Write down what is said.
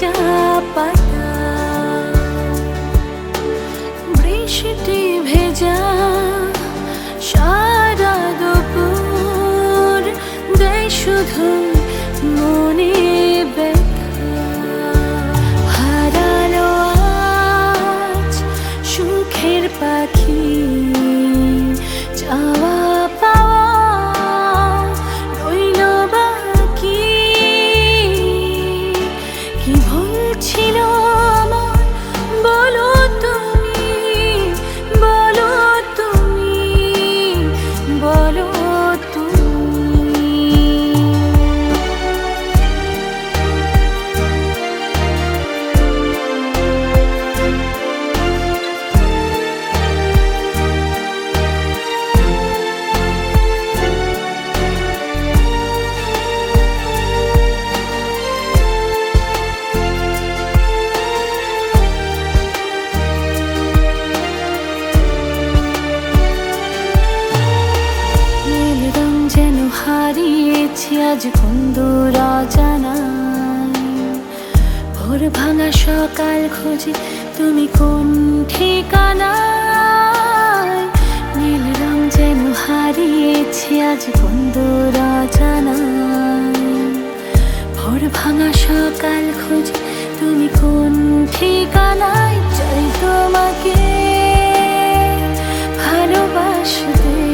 ভেজা পাতা, বৃষ্টি ভেজা সারা দুপুর দেয় শুধু মনে ব্যথা। হারালো আজ সুখের পাখি, চাওয়া পাওয়া রইল বাকি। কি ভুল ছিল আমার বলো তুমি, বলো তুমি, বলো তুমি। হারিয়েছি আজ কোন দূর অজানায়, ভোর ভাঙা সকাল খুঁজি তুমি কোন ঠিকানায়। নীল রং যেন হারিয়েছি আজ কোন দূর অজানায়, ভোর ভাঙা সকাল খুঁজি তুমি কোন ঠিকানায়। চাই তোমাকে ভালোবাসতে